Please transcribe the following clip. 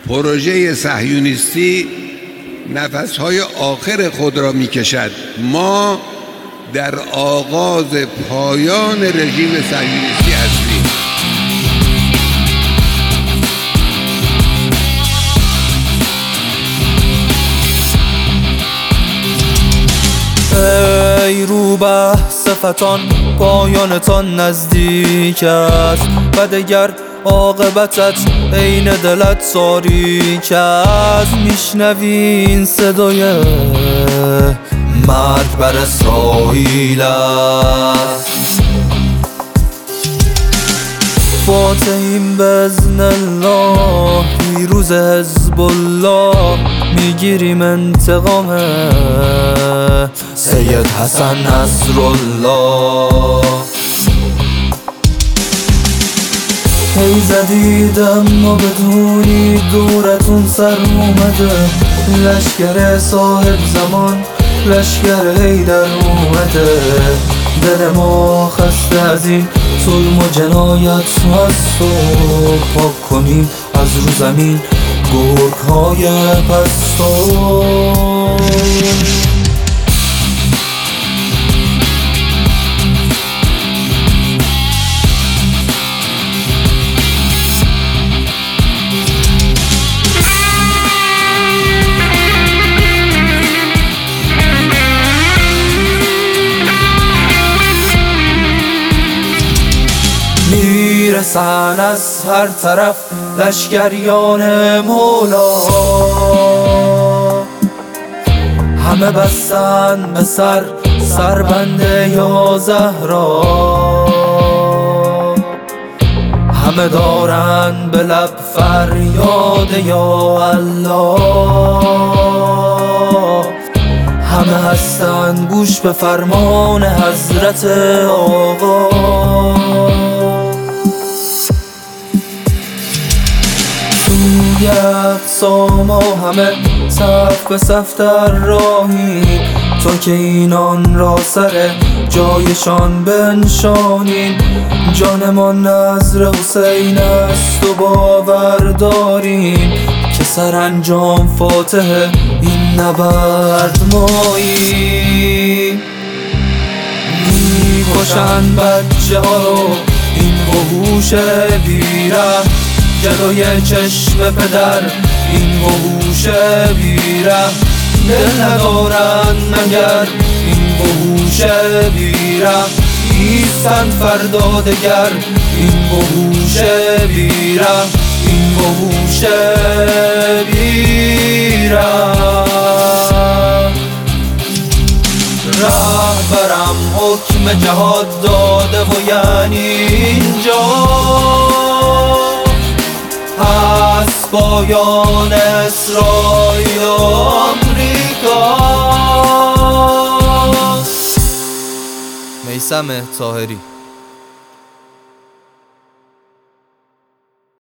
پروژه صهیونیستی نفسهای آخر خود را می کشد. ما در آغاز پایان رژیم صهیونیستی هستیم. ای روبه صفتان پایانتان نزدیک است و دگر عاقبتت عین دلت تاریک است. میشنوین صدای مرگ بر اسرائیل است. فاتحیم بإذن الله، پیروز حزب الله، میگیریم انتقام سید حسن نصرالله. هی زدید اما بدونید دورتون سر اومده، لشکر صاحب زمان، لشکر حیدر اومده. دل ما خسته از این ظلم و جنایت هست و پاک کنیم از رو زمین گرگ های پستو. میرسن از هر طرف لشکریان مولا، همه بستن به سربند یا زهرا، همه دارن به لب فریاد یا الله، همه هستن گوش به فرمان حضرت آقا. توی اقصا ما همه صف به صف در راهیم، تا که اینان را سر جایشان بنشانیم. جانمان نذر حسین است و باور داریم که سرانجام فاتح این نبرد ماییم. میکشن بچه ها رو این وحوش بیره، جلوی چشم پدر این وحوش بیره. دل ندارن مگر این وحوش بیره، نیستند فردا دگر این وحوش بیره، این وحوش بیره. رهبرم حکم جهاد داده و یعنی اینجا از پایان اسرائیل و آمریکا. میثم طاهری.